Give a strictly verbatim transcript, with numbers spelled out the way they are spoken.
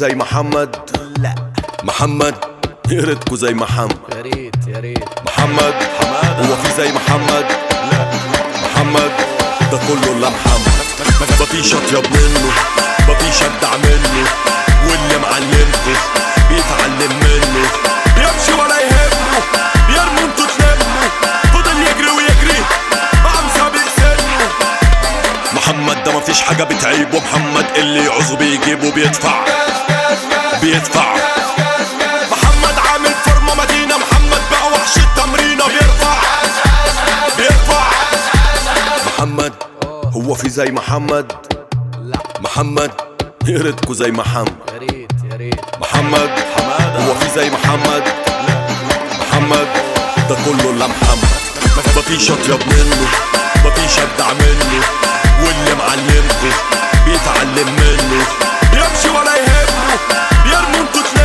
زي محمد؟ لا محمد يا ريتكو زي محمد. يا ريت يا ريت محمد حمادة هو في زي محمد؟ لا محمد ده كله الا محمد. مفيش اطيب منه، مفيش ابدع منه، واللي معلمكو بيتعلم منه. بيمشي ولا يهمه، بيرموا انتوا تلموا، فضل يجري ويجري عم سابق سنه. محمد ده مفيش حاجة بتعيبه، محمد اللي يعوزه بيجيبه بيدفع بيدفع. محمد عامل فورمة مدينة، محمد بقى وحش التمرينة بيرفع بيرفع. محمد هو في زي محمد؟ لا محمد يا ريتكو زي محمد. يا ريت يا ريت محمد حمادة هو في زي محمد؟ لا محمد ده كله الا محمد. مفيش اطيب منه، مفيش ابدع منه، واللي معلمكو بيتعلم منه. بيمشي ولا يهمه، بيرموا انتوا